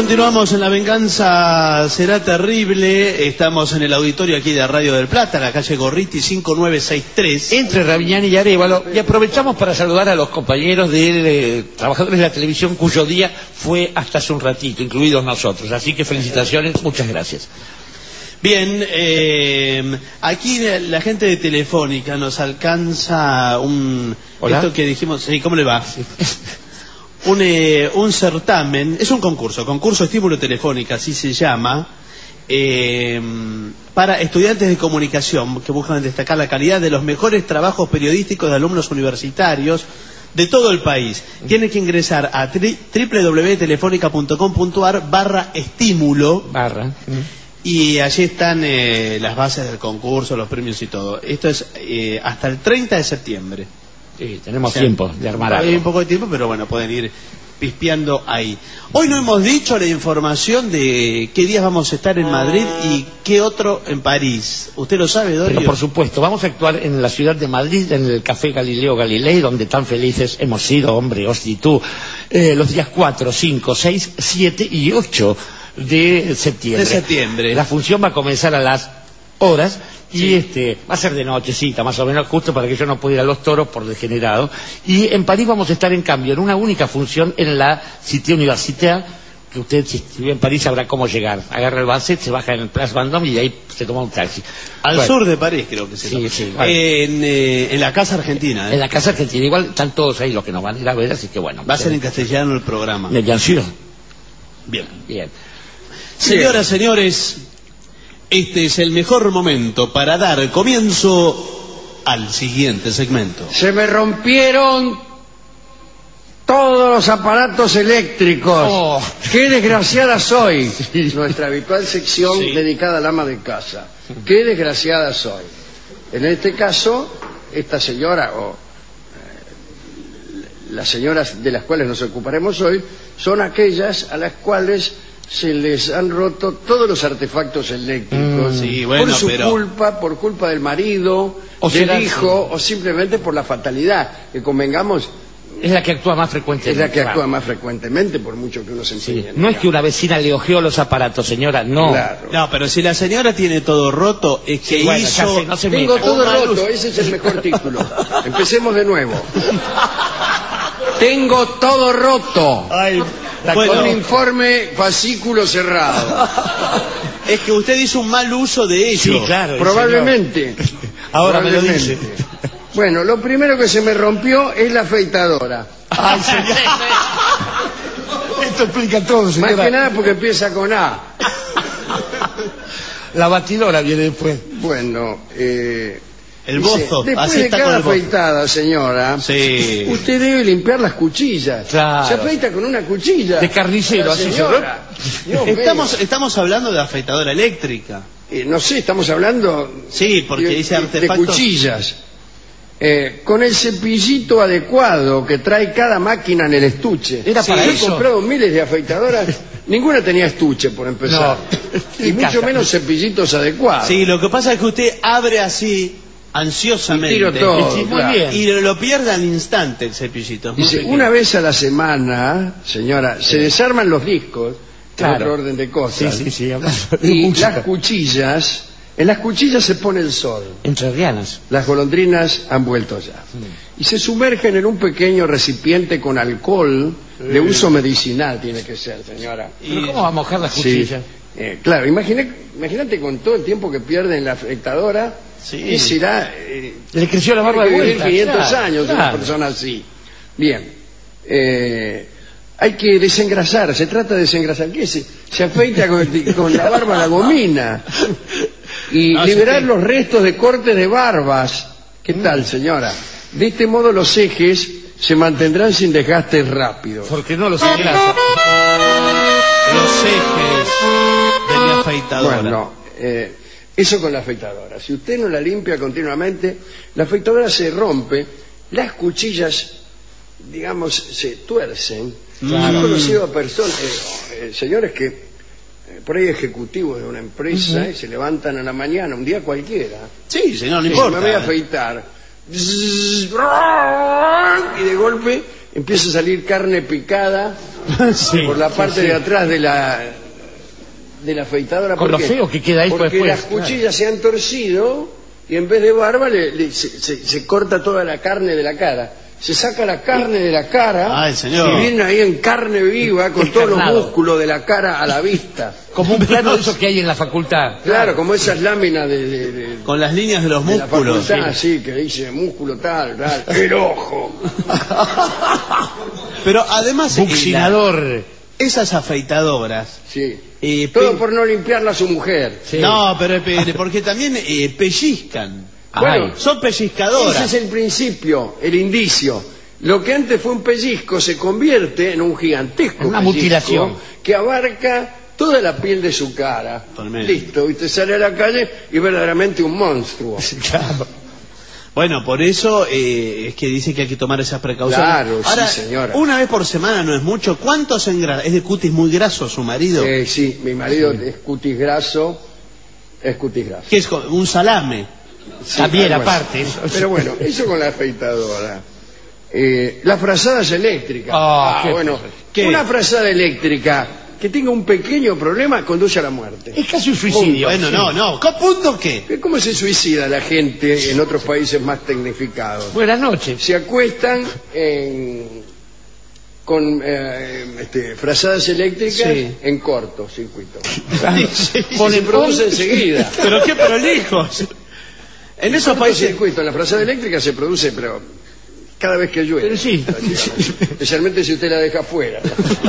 Continuamos en La Venganza Será Terrible. Estamos en el auditorio aquí de Radio del Plata, en la calle Gorriti 5963. Entre Raviñán y Arévalo. Y aprovechamos para saludar a los compañeros de trabajadores de la televisión cuyo día fue hasta hace un ratito, incluidos nosotros. Así que felicitaciones, muchas gracias. Bien, aquí la gente de Telefónica nos alcanza un... ¿Hola? Esto que dijimos, sí, ¿cómo le va? Sí. Un certamen, es un concurso Estímulo Telefónica, así se llama, para estudiantes de comunicación que buscan destacar la calidad de los mejores trabajos periodísticos de alumnos universitarios de todo el país. Tienen que ingresar a www.telefonica.com.ar/estímulo. Y allí están las bases del concurso, los premios y todo. Esto es hasta el 30 de septiembre. Sí, tenemos tiempo de armar algo. Hay un poco de tiempo, pero bueno, pueden ir pispeando ahí. Hoy no hemos dicho la información de qué días vamos a estar en Madrid y qué otro en París. ¿Usted lo sabe, Dorio? Pero por supuesto, vamos a actuar en la ciudad de Madrid, en el Café Galileo Galilei, donde tan felices hemos sido, hombre, Osti, tú, los días 4, 5, 6, 7 y 8 de septiembre. La función va a comenzar a las horas y va a ser de nochecita, más o menos, justo para que yo no pueda ir a los toros por degenerado. Y en París vamos a estar en cambio en una única función en la Cité Universitaire, que usted, si vive en París, sabrá cómo llegar. Agarra el bus, se baja en el Place Vendôme y ahí se toma un taxi. Al sur de París, creo que sí. En la Casa Argentina. En la Casa Argentina. Igual están todos ahí los que nos van a ir a ver, así que bueno. Va a ser en castellano el programa. Bien sûr. Bien. Señoras, señores, este es el mejor momento para dar comienzo al siguiente segmento. Se me rompieron todos los aparatos eléctricos. Oh. ¡Qué desgraciada soy! Nuestra habitual sección dedicada al ama de casa. ¡Qué desgraciada soy! En este caso, esta señora, o las señoras de las cuales nos ocuparemos hoy, son aquellas a las cuales se les han roto todos los artefactos eléctricos por su culpa, por culpa del marido, o del hijo, o simplemente por la fatalidad, que convengamos es la que actúa más frecuentemente. Es la que actúa más frecuentemente, por mucho que uno se empeñe. No es que una vecina le ojeó los aparatos, señora, no. Claro. No, pero si la señora tiene todo roto, es que hizo... Tengo todo roto, ese es el mejor título. Empecemos de nuevo. Tengo todo roto. Ay, con informe fascículo cerrado. Es que usted hizo un mal uso de ello. Sí, claro. Probablemente. Ahora me lo dice. Bueno, lo primero que se me rompió es la afeitadora. Ay, señor. Esto explica todo, señora. Más que nada porque empieza con A. La batidora viene después. Bueno, el bozo. Después de cada afeitada, señora, usted debe limpiar las cuchillas. Claro. Se afeita con una cuchilla. De carnicero, así se Estamos hablando de afeitadora eléctrica. No sé, estamos hablando porque dice artefactos de cuchillas. Con el cepillito adecuado que trae cada máquina en el estuche. Era para yo eso. He comprado miles de afeitadoras, ninguna tenía estuche por empezar. No. Y mucho menos cepillitos adecuados. Sí, lo que pasa es que usted abre así ansiosamente. Y tiro todo, muy bien. Y lo pierde al instante el cepillito. Dice, una vez a la semana, señora, se desarman los discos, en otro orden de cosas. Y las cuchillas... En las cuchillas se pone el sol. Entrerrianas. Las golondrinas han vuelto ya. Y se sumergen en un pequeño recipiente con alcohol de uso medicinal, tiene que ser, señora. ¿Pero cómo va a mojar las cuchillas? Claro, imagínate con todo el tiempo que pierde en la afeitadora, y será... le creció la barba de vuelta. 500 años una persona así. Bien. Hay que desengrasar, se trata de desengrasar. ¿Qué es? Se afeita con la barba la gomina. Y liberar los restos de cortes de barbas. ¿Qué tal, señora? De este modo los ejes se mantendrán sin desgastes rápidos. Porque no los engrasa. Los ejes de mi afeitadora. Bueno, eso con la afeitadora. Si usted no la limpia continuamente, la afeitadora se rompe, las cuchillas, digamos, se tuercen. Claro. He conocido a personas, señores que por ahí ejecutivos de una empresa y se levantan a la mañana, un día cualquiera. Sí, señor, no importa. Me voy a afeitar. Y de golpe empieza a salir carne picada Sí, por la parte sí. de atrás de la afeitadora. Con ¿Por lo qué? feo que queda ahí Porque después. las cuchillas se han torcido y en vez de barba se corta toda la carne de la cara. Se saca la carne de la cara Ay, señor. y viene ahí en carne viva con todos los Descarnado. músculos de la cara a la vista. Como un plano de esos que hay en la facultad. Claro, como esas láminas de Con las líneas de los la músculos. facultad, sí, que dice músculo tal, el ojo. Pero además, Buccinador. esas afeitadoras. Sí. eh, Todo pe- por no limpiarla a su mujer. Sí. No, pero porque también pellizcan. Bueno, Ay. Son pellizcadoras. ese es el principio, el indicio. Lo que antes fue un pellizco se convierte en un gigantesco Una pellizco mutilación. que abarca toda la piel de su cara. Tremendo. Listo, y te sale a la calle y verdaderamente un monstruo. Claro. Bueno, por eso es que dice que hay que tomar esas precauciones. Claro, sí, Ahora, señora. una vez por semana no es mucho. ¿Cuántos engrasa? ¿Es de cutis muy graso su marido? Sí, mi marido es cutis graso, es cutis graso. ¿Qué es? ¿Un salame? Sí, También, algo así. aparte. Pero bueno, eso con la afeitadora. Las frazadas eléctricas. Qué Bueno, ¿qué? una frazada eléctrica que tenga un pequeño problema conduce a la muerte. Es casi un suicidio. Bueno, Sí. no. ¿Qué punto qué? ¿Cómo se suicida la gente en otros países más tecnificados? Buenas noches. Se acuestan con frazadas eléctricas Sí. en cortocircuito. Sí. Y se produce enseguida. Pero qué prolijos. En esos países. Cortocircuito, la frazada eléctrica se produce, pero cada vez que llueve. Pero sí. prácticamente. Especialmente si usted la deja afuera.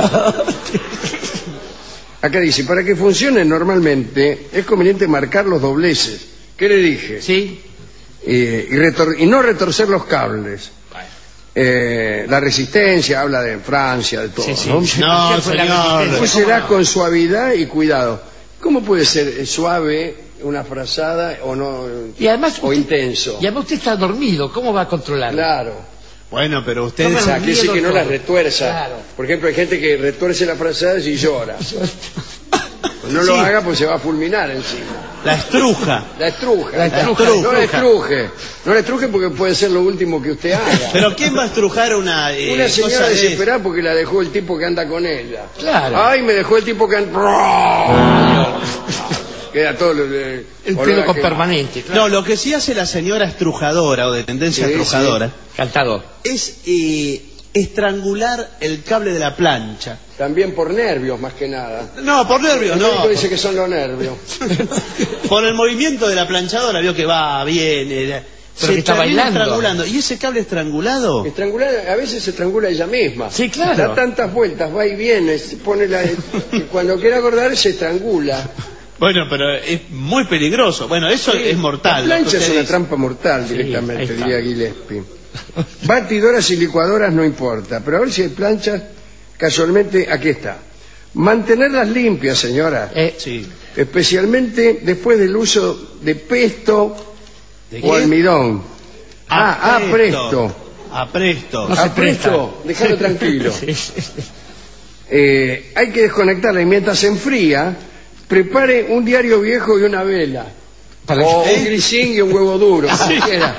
Acá dice, para que funcione normalmente es conveniente marcar los dobleces. ¿Qué le dije? Sí. Y no retorcer los cables. La resistencia, habla de Francia, de todo. Sí, sí. ¿no? No, Fue la señor. resistencia. Pues será con suavidad y cuidado. ¿Cómo puede ser suave una frazada o no Y además o usted- intenso? Y además usted está dormido. ¿Cómo va a controlarlo? Claro. Bueno, pero usted. O sea, que miedo sí que no todo. las retuerza. Claro. Por ejemplo, hay gente que retuerce las frazadas y llora. Pues no lo Sí. haga, pues se va a fulminar encima. La estruja. La estruja. La estruja. No la estruje. No la estruje porque puede ser lo último que usted haga. Pero ¿quién va a estrujar una Una señora cosa de desesperada porque la dejó el tipo que anda con ella. Claro. Ay, me dejó el tipo que anda... Queda todo El olor pelo a con que- permanente. No, Claro. lo que sí hace la señora estrujadora o de tendencia Sí, estrujadora Cantador. es estrangular el cable de la plancha. También por nervios, más que nada. No, por nervios, El no. médico dice que son los nervios. Por el movimiento de la planchadora, vio que va bien. Pero que está termina bailando. estrangulando. ¿Y ese cable estrangulado? Estrangular, a veces se estrangula ella misma. Sí, claro. Da tantas vueltas, va y viene, se pone y cuando quiere acordar se estrangula. Bueno, pero es muy peligroso. Bueno, eso es mortal. La lo que plancha es usted una dice. trampa mortal ahí directamente, está. diría Gillespie. Batidoras y licuadoras no importa, pero a ver si hay planchas, casualmente, aquí está. Mantenerlas limpias, señora, Sí. especialmente después del uso de pesto ¿De o qué? almidón. Presto. Apresto. No se Presto, presta. déjalo tranquilo. Sí, sí. Hay que desconectarla y mientras se enfría, prepare un diario viejo y una vela. Para O que- un grisín y un huevo duro, como quiera.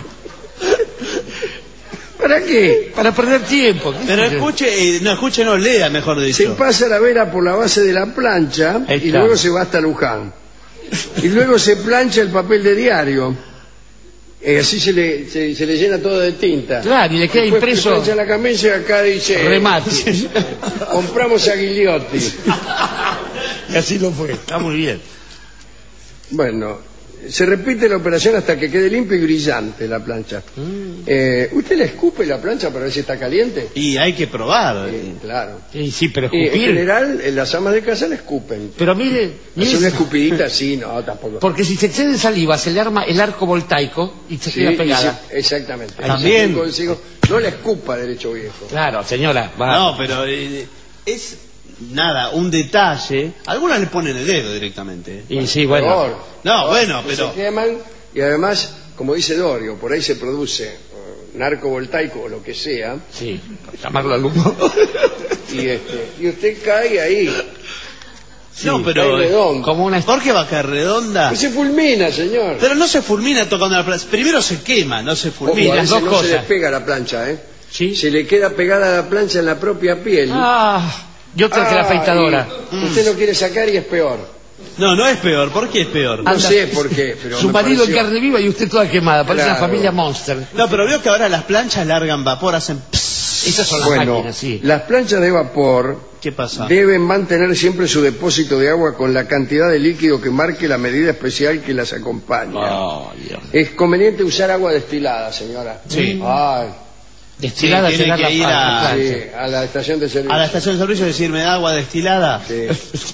¿Para qué? Para perder tiempo. Pero escuche, no lea, mejor Se dicho. pasa la vela por la base de la plancha Ahí y está. luego se va hasta Luján. Y luego se plancha el papel de diario. Así se le llena todo de tinta. Claro, y le queda Después impreso- plancha la camisa y acá dice... Remate. Compramos a Gigliotti. Y así lo fue. Está muy bien. Bueno, se repite la operación hasta que quede limpia y brillante la plancha. ¿Usted le escupe la plancha para ver si está caliente? Y hay que probar. Claro. Sí, sí, pero Y en escupir. general, las amas de casa le escupen. Pero mire, Hace una escupidita, sí, no, tampoco. porque si se excede en saliva se le arma el arco voltaico y se Sí, queda y pegada. sí, exactamente. También. Un consejo, no la escupa derecho viejo. Claro, señora. Va. No, pero es nada, un detalle. Algunas le ponen el dedo directamente. Y sí, bueno. Peor. No, bueno, Que pero se queman y además, como dice Dorio, por ahí se produce narco voltaico o lo que sea, Sí, para llamarlo al humo. y usted cae ahí. no, pero cae redondo. Como una ¿por qué va a caer redonda? Y se fulmina, señor. Pero no se fulmina tocando la plancha. Primero se quema, no se Ojo, fulmina. a las veces dos no se cosas. despega la plancha, ¿eh? Sí. se le queda pegada a la plancha en la propia piel. Y otra que la afeitadora. Y usted lo quiere sacar y es peor. No, no es peor. ¿Por qué es peor? No sé por qué, pero Su me marido en pareció- carne viva y usted toda quemada. Parece Claro. una familia Monster. No, pero veo que ahora las planchas largan vapor, hacen... pss. Esas son las Bueno, máquinas, sí. las planchas de vapor ¿Qué pasa? deben mantener siempre su depósito de agua con la cantidad de líquido que marque la medida especial que las acompaña. Dios. Es conveniente usar agua destilada, señora. Sí. Ay, Destilada Sí, tiene llenar que la ir panza, a- claro. sí, a la estación de servicio. A la estación de servicio decir, ¿me da agua destilada? Sí.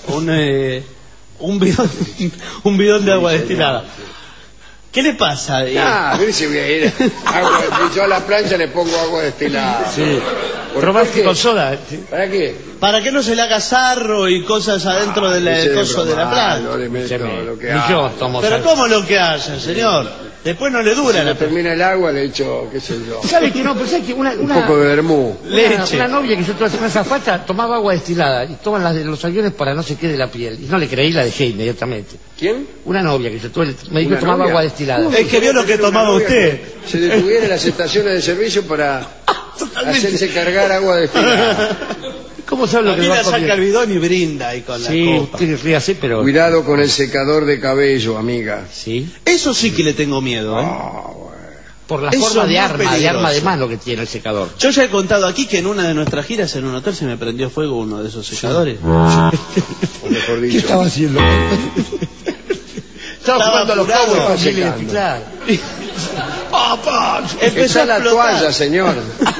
Un bidón de agua destilada. ¿Qué le pasa? Ah, a ver si voy a ir. Yo a la plancha le pongo agua destilada. Sí. ¿Por ¿Probaste qué? con soda? ¿Para qué? Para que no se le haga sarro y cosas adentro del Ese coso de la bromar, planta. No le meto lo que Ni haga. yo tomo Pero sal. ¿cómo lo que haya, señor? Después no le dura Si la no termina el agua, le echo, qué sé yo, ¿Sabe que no? Pero ¿sabe que un poco de vermú. leche. Una novia que yo tuve hace una azafata tomaba agua destilada y toman las de los aviones para no se quede la piel. Y no le creí, la dejé inmediatamente. ¿Quién? Una novia que yo tuve, me dijo ¿Una que tomaba novia? agua destilada. Es que vio lo que Una tomaba novia usted. que Se detuviera en las estaciones de servicio para hacerse cargar agua destilada. ¿Cómo sabe lo A que mí le va la a saca comer? el bidón y brinda ahí con la Sí, copa. usted ríase, pero... Cuidado con el secador de cabello, amiga. Sí, Eso sí que le tengo miedo, ¿eh? Ah, bueno. por la Eso forma es de muy arma peligroso. de mano que tiene el secador. Yo ya he contado aquí que en una de nuestras giras en un hotel se me prendió fuego uno de esos secadores. O mejor ¿Qué dicho. estaba haciendo? Estaba jugando a los apurado. Cowboys con Estaba Gillespie, secando. claro. ¡Papá! Empezó Está a la explotar. toalla, señor.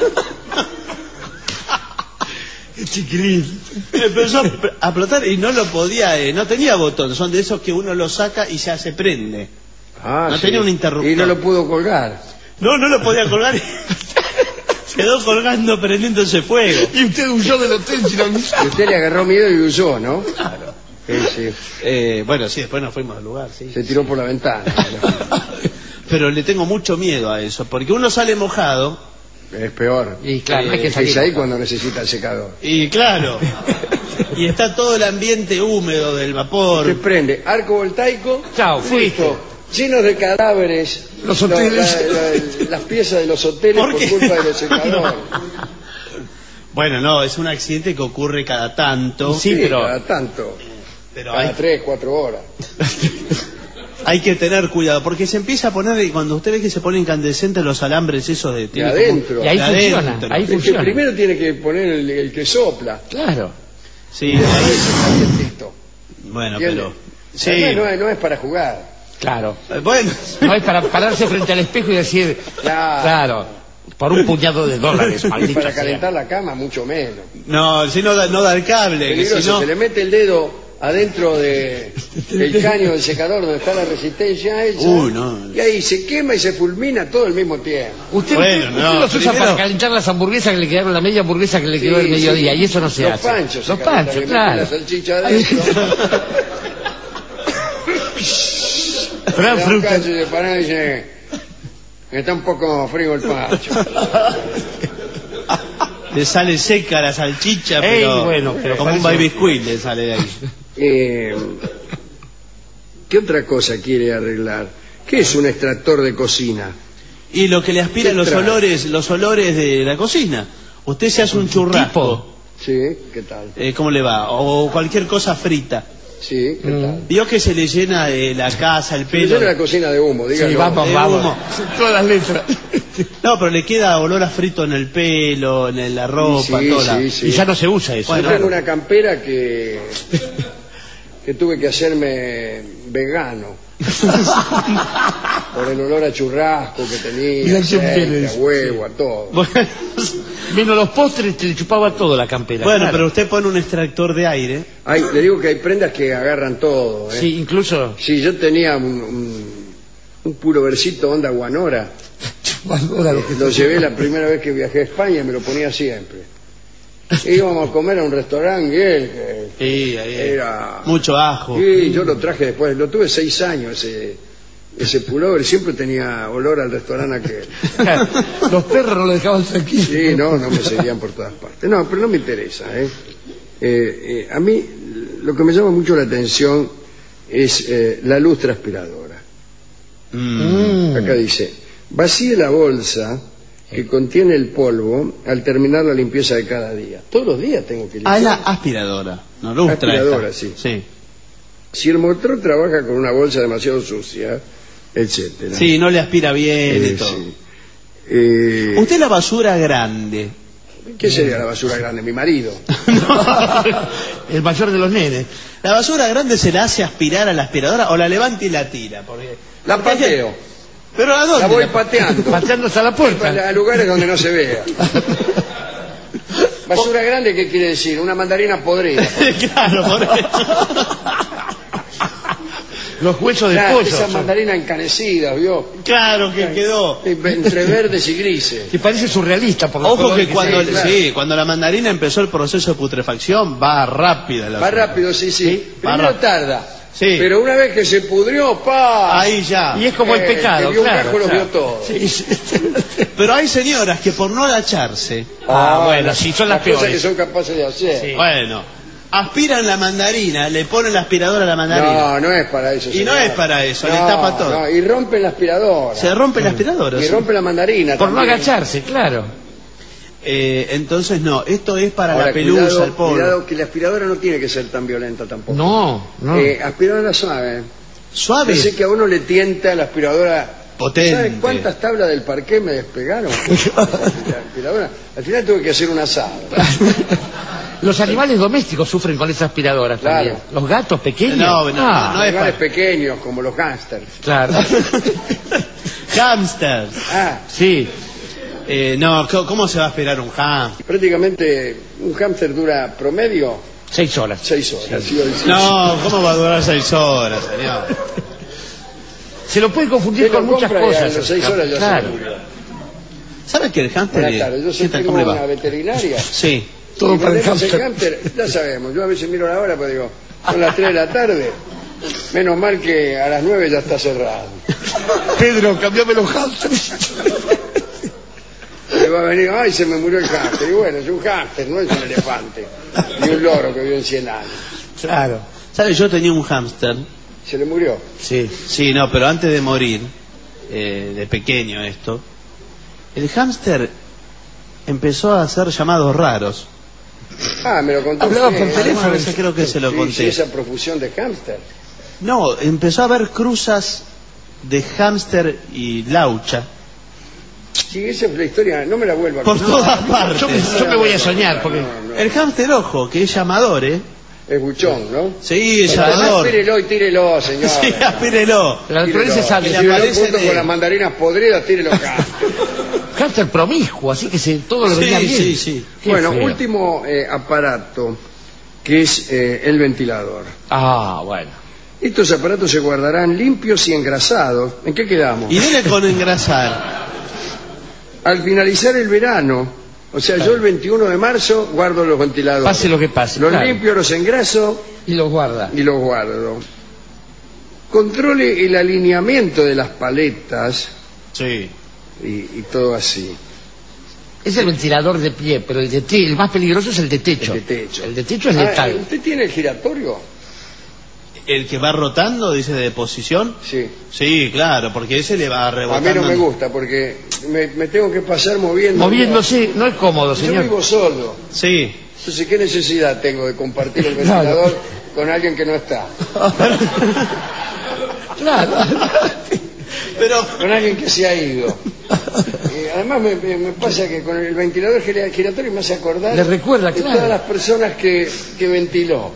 Chiquilín. Empezó a explotar y no lo podía, no tenía botón. Son de esos que uno lo saca y ya se prende. Ah, No tenía un interruptor. Y no lo pudo colgar. No, no lo podía colgar. Quedó colgando prendiéndose fuego. Y usted huyó del hotel sin avisar. Y usted le agarró miedo y huyó, ¿no? Claro. Sí. Bueno, sí, después nos fuimos al lugar, sí. Se tiró por la ventana. Pero le tengo mucho miedo a eso, porque uno sale mojado Es peor. Y claro, no hay que salir. Es ahí cuando necesita el secador. y claro, y está todo el ambiente húmedo del vapor. Se prende arco voltaico. Chao, fuiste. listo, llenos de cadáveres. Los hoteles. Las piezas de los hoteles ¿Por por qué? culpa de los secadores. Bueno, no, es un accidente que ocurre cada tanto, Sí, pero- Cada tanto. pero Cada hay, 3, 4 horas. hay que tener cuidado, porque se empieza a poner, y cuando usted ve que se ponen incandescentes los alambres esos de... tiene adentro. Y ahí de funciona, adentro. ahí El que funciona. primero tiene que poner el que sopla. Claro. Sí, Y después el calientito. bueno, ¿Entiende? pero... Sí, Además, no es para jugar. Claro. bueno... No es para pararse frente al espejo y decir, claro, por un puñado de dólares, Y maldita para sea. calentar la cama, mucho menos. No, si no da el cable, que Peligroso, si no... se le mete el dedo adentro del caño del secador donde está la resistencia hecha, No. y ahí se quema y se fulmina todo al mismo tiempo. Usted, Bueno, usted no, los usa primero- para calentar las hamburguesas que le quedaron, la media hamburguesa que le quedó el Sí, mediodía, sí. y eso no se Los hace. panchos, Los se calientan, panchos, le meten claro. la salchicha adentro. Le da un Frankfurt. cacho y se para y dice, está un poco frío el pancho. Le sale seca la salchicha, Ey, pero, bueno, pero como un parece- baby squid le sale de ahí. ¿Qué otra cosa quiere arreglar? ¿Qué es un extractor de cocina? Y lo que le aspiran ¿Qué los trae? olores de la cocina. Usted se hace un churrasco, Sí, ¿qué tal? ¿cómo le va? O cualquier cosa frita. Sí, ¿qué tal? Vio que se le llena la casa, el Me pelo. llena la cocina de humo, dígalo. Sí, vamos, de vamos. humo. Todas las letras. No, pero le queda olor a frito en el pelo, en la ropa, Sí, toda la- sí, sí. Y ya no se usa eso. Bueno, Yo tengo una campera que tuve que hacerme vegano por el olor a churrasco que tenía, Mira qué aceite, bien a es. huevo, a todo. Bueno, Vino los postres, te le chupaba todo la campera. bueno, claro. pero usted pone un extractor de aire. Le digo que hay prendas que agarran todo. ¿eh? Sí, incluso... Sí, yo tenía un pulovercito onda guanora. Ahora lo que- Lo llevé la primera vez que viajé a España y me lo ponía siempre. Íbamos a comer a un restaurante y él Sí, ahí era... mucho ajo. Sí, yo lo traje después, lo tuve 6 años ese pullover, siempre tenía olor al restaurante aquel. Los perros no lo dejaban tranquilo. Sí, no me seguían por todas partes. No, pero no me interesa. A mí lo que me llama mucho la atención es la luz transpiradora. Acá dice, vacíe la bolsa que contiene el polvo al terminar la limpieza de cada día. Todos los días tengo que limpiar. Ah, es la aspiradora. No, lustra Aspiradora, esta. sí. Si el motor trabaja con una bolsa demasiado sucia, etcétera. Sí, no le aspira bien y todo. Sí. Usted la basura grande. ¿Qué sería la basura grande? Mi marido. El mayor de los nenes. ¿La basura grande se la hace aspirar a la aspiradora o la levanta y la tira? La pateo. ¿Pero a dónde? La voy pateando. Pateando hasta la puerta. A lugares donde no se vea. Basura grande, ¿qué quiere decir? Una mandarina podrida. Claro, por eso. Los huesos de Claro, pollo. esas mandarinas encanecidas, ¿vio? Claro que quedó. Entre verdes y grises. Que parece surrealista por los Ojo colores que cuando, claro. cuando la mandarina empezó el proceso de putrefacción, va rápida la Va cosa. rápido, sí. va Primero rápido. tarda. Sí. Pero una vez que se pudrió, ¡pa! Ahí ya. Y es como el pecado, que vio claro. un gajo, lo claro. vio todo. Sí, sí. Pero hay señoras que por no agacharse, Bueno, sí, son las cosas peores. que son capaces de hacer. Sí. bueno, aspiran la mandarina, le ponen la aspiradora a la mandarina. No es para eso. Y no señor. es para eso, le tapa todo. No, y rompen la aspiradora. Se rompe la aspiradora. Y sí. rompe la mandarina Por no también. agacharse, claro. Entonces no, esto es para Ahora, la pelusa, cuidado, el polvo. cuidado que la aspiradora no tiene que ser tan violenta tampoco. No. Aspiradora suave. Suave. Yo sé que a uno le tienta la aspiradora. Potente. ¿Sabes cuántas tablas del parqué me despegaron? La aspiradora. Al final tuve que hacer un asado. Los animales domésticos sufren con esas aspiradoras Claro. también. Los gatos pequeños. No es Animales para... pequeños como los gángsters. Claro. Hamsters. Sí. No, ¿cómo se va a aspirar un hamster? Prácticamente un hámster dura promedio 6 horas. 6 horas. ¿Sí? No, ¿cómo va a durar 6 horas, señor? Se lo puede confundir Usted con lo muchas compra y a cosas. las 6 horas ya Claro. se murió. ¿Sabe que el hámster Buenas tardes, yo soy ¿Qué tal? ¿Cómo le una va? veterinaria. Sí. Todo Y para el tenemos hámster. ya sabemos, yo a veces miro la hora pues digo, son las 3 de la tarde, menos mal que a las 9 ya está cerrado. Pedro, cambiame los hámsters. Le va a venir, ay, se me murió el hámster. Y bueno, es un hámster, no es un elefante. Ni un loro que vivió en 100 años. Claro. ¿Sabe? Yo tenía un hámster. Se le murió. Sí. Sí, no, pero antes de morir, de pequeño esto, el hámster empezó a hacer llamados raros. Ah, me lo contó Hablaba usted, por ¿eh? teléfono. Alguna vez creo que se lo Sí, conté. sí, esa profusión de hámster. No, empezó a haber cruzas de hámster y laucha Sí, esa es la historia, no me la vuelva a por contar. todas partes. Yo me voy a soñar porque... El hámster, ojo, que es llamador, ¿eh? Es buchón, ¿no? Sí, es Además, llamador. tírelo y tírelo, señor. Sí, aspírelo. La naturaleza es sabia. le Tírelo aparece junto de- con las mandarinas podridas, tírelo acá. Hámster promiscuo, así que todo le venía Sí, bien. sí, sí. Qué Bueno, feo. último aparato, que es el ventilador. Ah, bueno. Estos aparatos se guardarán limpios y engrasados. ¿En qué quedamos? Y dele con engrasar. Al finalizar el verano, o sea, yo el 21 de marzo guardo los ventiladores. Pase lo que pase. Los claro. limpio, los engraso Y los guarda. y los guardo. Controle el alineamiento de las paletas Sí. y todo así. Es el ventilador de pie, pero el más peligroso es el de techo. El de techo. El de techo es letal. ¿Usted tiene el giratorio? El que va rotando, dice, de posición. Sí. Sí, claro, porque ese le va A rebotando. mí no me gusta porque me tengo que pasar moviendo. Moviéndose, no es cómodo, Yo señor. vivo solo. Sí. Entonces, ¿qué necesidad tengo de compartir el ventilador con alguien que no está? Claro. Pero Con alguien que se ha ido. Además me pasa que con el ventilador giratorio me hace acordar Le recuerda, de claro. todas las personas que ventiló.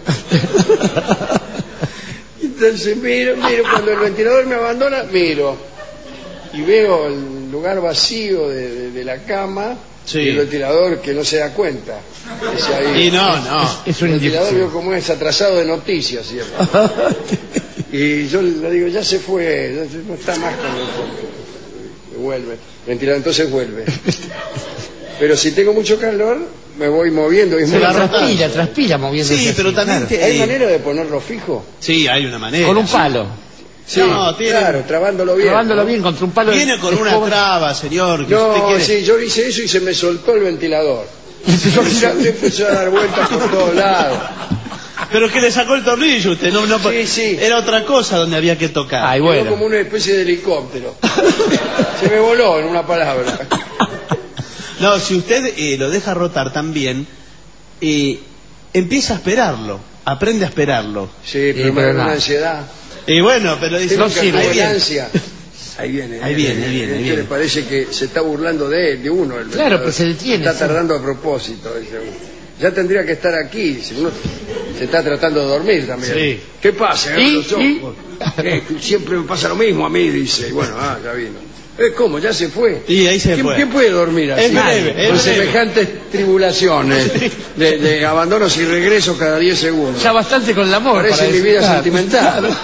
Entonces miro, cuando el ventilador me abandona, miro. Y veo el lugar vacío de la cama Sí. y el ventilador que no se da cuenta. Que se ha ido. Y no. Es El un ventilador indicativo. veo como es atrasado de noticias siempre. Y yo le digo, ya se fue, no está más con nosotros. Y vuelve. El ventilador entonces vuelve. Pero si tengo mucho calor, me voy moviendo. Y Se la muy- transpira moviéndose. Sí, pero así, también claro. ¿Hay manera de ponerlo fijo? Sí, hay una manera. Con un palo. Sí, No, tiene- claro, trabándolo bien. Probándolo ¿no? bien contra un palo. Viene con de una escoba. traba, señor, que usted No, quiere. sí, yo hice eso y se me soltó el ventilador. Empezó a girar. Empezó a dar vueltas por todos lados. Pero que le sacó el tornillo usted, no, Sí. Era otra cosa donde había que tocar. Ay, Quedó bueno. como una especie de helicóptero. Se me voló, en una palabra. No, si usted lo deja rotar también, empieza a esperarlo, aprende a esperarlo. Sí, pero me da una ansiedad. Y bueno, pero dice, No sirve. ahí viene. Ansia. Ahí viene. Ahí viene. Le parece que se está burlando de uno. Claro, pero se detiene. Está tardando a propósito, dice uno. Ya tendría que estar aquí, si uno se está tratando de dormir también. Sí. ¿Qué pasa? ¿Y? Siempre me pasa lo mismo a mí, dice. Y bueno, ya vino. ¿Cómo? ¿Ya se fue? Y ahí se fue. ¿Quién puede dormir así? Es breve, es con breve. semejantes tribulaciones de abandonos y regresos cada 10 segundos. Ya bastante con el amor. Parece para mi vida disfrutar. sentimental.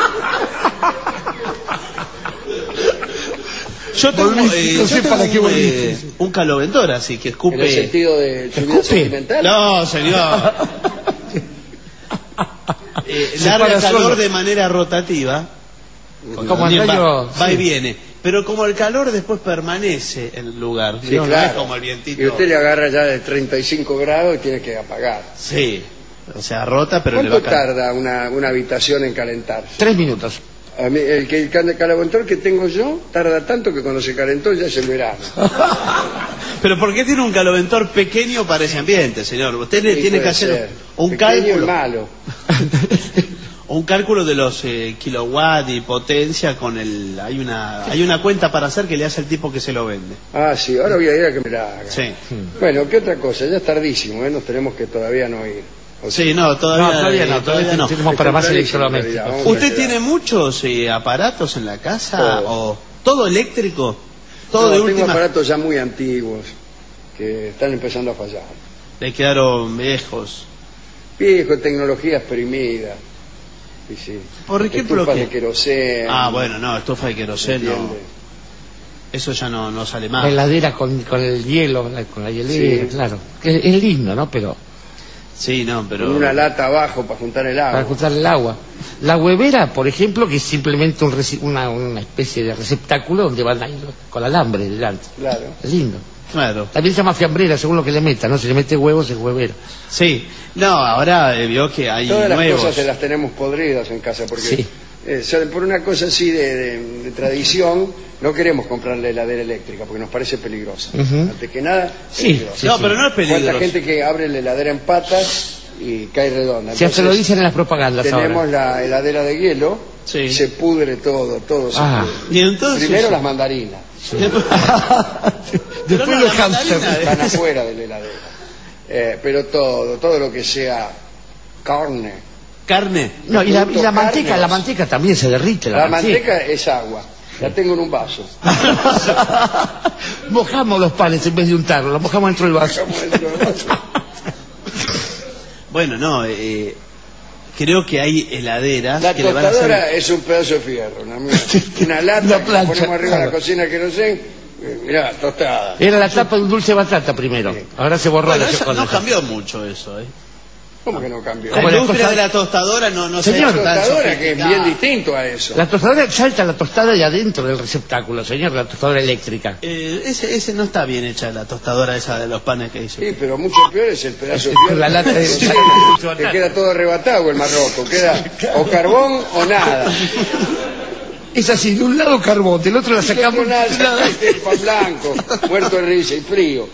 Yo tengo, No sé para qué volviste. un caloventor así que En el escupe. sentido de su vida ¿Escupe? sentimental. No, señor. Se Larga para calor solo. de manera rotativa. Como También el rayo, va y sí. viene. Pero como el calor después permanece en el lugar. Sí, no claro. es como el vientito. Y usted le agarra ya de 35 grados y tiene que apagar. Sí. O sea, rota, pero le va ¿Cuánto a caer. tarda una habitación en calentarse? 3 minutos. A mí, el calaventor que tengo yo tarda tanto que cuando se calentó ya es el verano. Pero ¿por qué tiene un caloventor pequeño para ese ambiente, señor? Usted le Sí, tiene que puede hacer ser. un Pequeño y cálculo. malo. Un cálculo de los kilowatts y potencia con el... Hay una cuenta para hacer que le hace el tipo que se lo vende. Ah, sí, ahora voy a ir a que me la haga. Sí. Bueno, ¿qué otra cosa? Ya es tardísimo, ¿eh? Nos tenemos que todavía no ir. O sea, Sí, no, todavía no. Tenemos para más Tempranísimo, electrodomésticos. en realidad. Vamos a ¿Usted quedar. tiene muchos aparatos en la casa? Todo. ¿O todo eléctrico? ¿Todo No, de tengo última? aparatos ya muy antiguos que están empezando a fallar. Le quedaron viejos. Viejo, tecnología exprimida. Sí, sí. ¿Por ejemplo Estufas qué? de queroseno. Ah, bueno, no, estufa de queroseno. ¿entiende? Eso ya no sale La más. heladera con el hielo, con la hielera, Sí. claro. Que es lindo, ¿no? Pero Sí, no, pero... Con una lata abajo para juntar el agua. para juntar el agua. La huevera, por ejemplo, que es simplemente una especie de receptáculo donde van a ir con alambre delante. Claro. Es lindo. Claro. También se llama fiambrera, según lo que le meta, ¿no? Si le mete huevos, es huevera. Sí. No, ahora vio que hay Todas las nuevos. cosas se las tenemos podridas en casa porque Sí. por una cosa así de tradición no queremos comprar la heladera eléctrica porque nos parece peligrosa. Ujú. Antes que nada, Sí, peligrosa. sí, No, sí. pero no es ¿Cuánta peligroso. gente que abre la heladera en patas y cae redonda? Ya se lo dicen en las propagandas Tenemos ahora. la heladera de hielo, Sí. se pudre todo se Ah. pudre. Y entonces... Primero las mandarinas, Después no, los la hamsters. mandarina, están afuera de la heladera. Pero todo lo que sea carne. Carne. No, y Productos la manteca, carnes. la manteca también se derrite. La manteca es agua, la tengo en un vaso. Mojamos los panes en vez de untarlos, los mojamos dentro del vaso. Como dentro del vaso. Bueno, no, creo que hay heladeras La que le van a tostadora hacer... es un pedazo de fierro, una lata Una que plancha, ponemos arriba de la claro. cocina que no sé, mirá, tostada. Era la tapa de un dulce batata primero. Sí. Ahora se borró Bueno, la eso no chocolate. cambió mucho eso, ¿Cómo que no cambió? La Como la industria cosa- de la tostadora no Señor, se ha hecho La tan tostadora que es bien sofisticada. distinto a eso. La tostadora salta la tostada de adentro del receptáculo, señor, la tostadora eléctrica. Ese no está bien hecha, la tostadora esa de los panes que hizo. Sí, pero mucho peor es el pedazo de Con fierro. la lata de- Sí, de- que queda todo arrebatado el marroco, queda o carbón o nada. Es así, de un lado carbón, del otro la sacamos. Con nada, el pan blanco, muerto de risa y frío.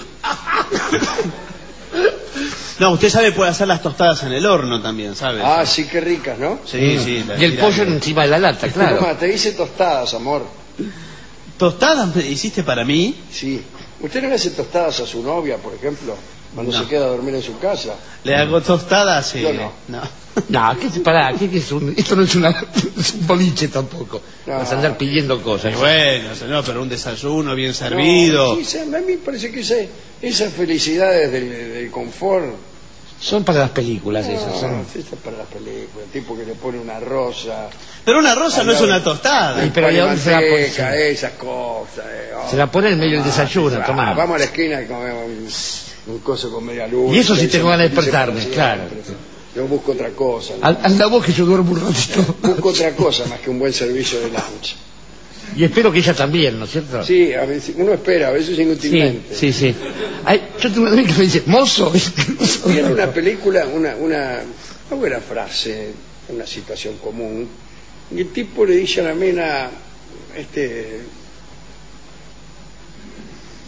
No, usted sabe, puede hacer las tostadas en el horno también, ¿sabe? Ah, sí, qué ricas, ¿no? Sí, sí. Y el pollo encima de la lata, claro. Toma, te hice tostadas, amor. ¿Tostadas me hiciste para mí? Sí. ¿Usted no le hace tostadas a su novia, por ejemplo, cuando No. se queda a dormir en su casa? ¿Le hago tostadas? Yo no. No, ¿qué es esto no es, es un boliche tampoco. No. Vas a andar pidiendo cosas. Y bueno, señor, pero un desayuno bien servido. No, sí, a mí me parece que esas felicidades del confort. Son para las películas No, esas. Son... sí, está para las películas. El tipo que le pone una rosa. Pero una rosa no es una tostada. Ay, pero ¿y a dónde se la pone? manteca, esas cosas. Se la pone en medio del desayuno, Ah, tomá. Vamos a la esquina y comemos un coso con media luz. Y eso sí ahí tengo se ganas de dice despertarme, para claro. siempre. Yo busco otra cosa. ¿no? Anda vos que yo duermo un ratito. Busco otra cosa más que un buen servicio de lunch. Y espero que ella también, ¿no es cierto? Sí, a veces, uno espera, a veces inútilmente. sí, sí. Ay, yo tengo una amiga que me dice, mozo. Y en una película, una buena frase, una situación común, y el tipo le dice a la mina,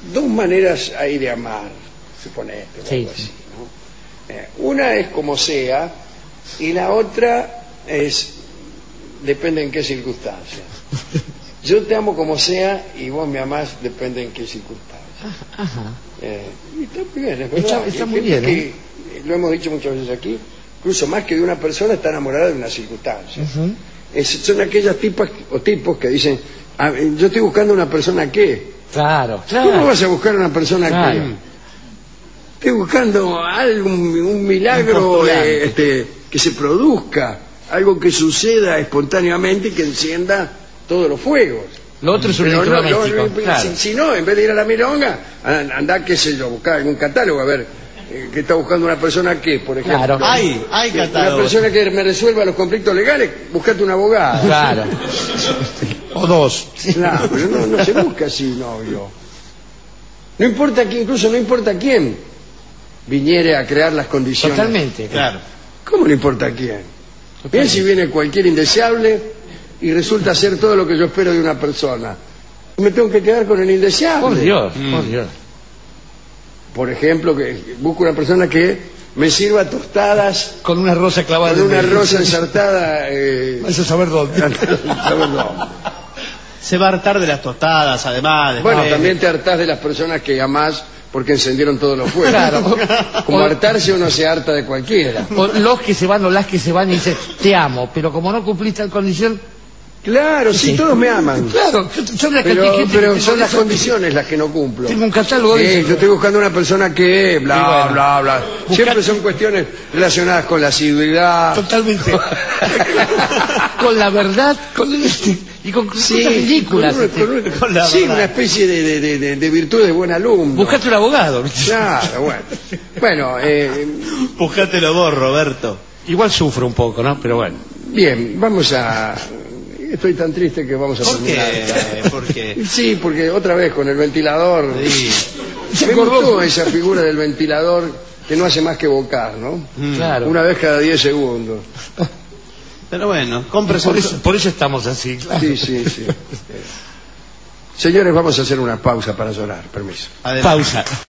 dos maneras hay de amar, suponete, o Sí, algo sí. así, ¿no? Una es como sea y la otra es depende en qué circunstancias. Yo te amo como sea y vos me amás depende en qué circunstancias. Ajá. Y está muy bien, es verdad. Está Hay muy gente bien, que, lo hemos dicho muchas veces aquí, incluso más que de una persona está enamorada de una circunstancia. Ujú. Son aquellas tipas o tipos que dicen, "Ah, yo estoy buscando una persona que". Claro, ¿Cómo claro. vas a buscar una persona Claro. que? Estoy buscando algo, un milagro Un postulante. que se produzca, algo que suceda espontáneamente y que encienda todos los fuegos. Lo otro es un Pero electrodoméstico, claro. si no, en vez de ir a la milonga, andá, qué sé yo, buscar algún catálogo, a ver, que está buscando una persona que, por ejemplo. Claro. Hay Una catálogos. persona que me resuelva los conflictos legales, buscate un abogado. Claro. O dos. Claro, pero no se busca así, novio. No importa quién, incluso no importa quién viniere a crear las condiciones. Totalmente. Claro. ¿Cómo no importa quién? Bien si viene cualquier indeseable y resulta ser todo lo que yo espero de una persona. Me tengo que quedar con el indeseable. Por Dios, por Dios. Por ejemplo, que busco una persona que me sirva tostadas Con una rosa clavada con en una el medio. rosa ensartada. Vas a saber dónde. ¿sabes? No. Se va a hartar de las tostadas, además. Bueno, después. también te hartás de las personas que amás porque encendieron todos los fuegos. Claro. Como O- hartarse uno se harta de cualquiera. O los que se van o las que se van y dicen, te amo, pero como no cumpliste la condición... Claro, sí, todos me aman. Claro, yo la cantidad de Pero, gente pero que son tengo las eso- condiciones las que no cumplo. Tengo un catálogo de Sí, eso. yo estoy buscando una persona que, bla, Y bueno, bla, bla. Siempre son cuestiones relacionadas con la asiduidad. Totalmente. Con la verdad, con y con cosas ridículas. con la sí, verdad. una especie de virtud de buen alumno. Buscate un abogado. Claro, bueno. Bueno, Búscatelo vos, Roberto. Igual sufro un poco, ¿no? Pero bueno. bien, vamos a... Estoy tan triste que vamos a ¿Por terminar. qué? ¿Por qué? Sí, porque otra vez con el ventilador... Sí. Se Me acordó. gustó esa figura del ventilador que no hace más que bocar, ¿no? Claro. Una vez cada 10 segundos. Pero bueno, cómprese Por eso estamos así, claro. Sí, sí, sí. Señores, vamos a hacer una pausa para llorar. Permiso. Adelante. Pausa.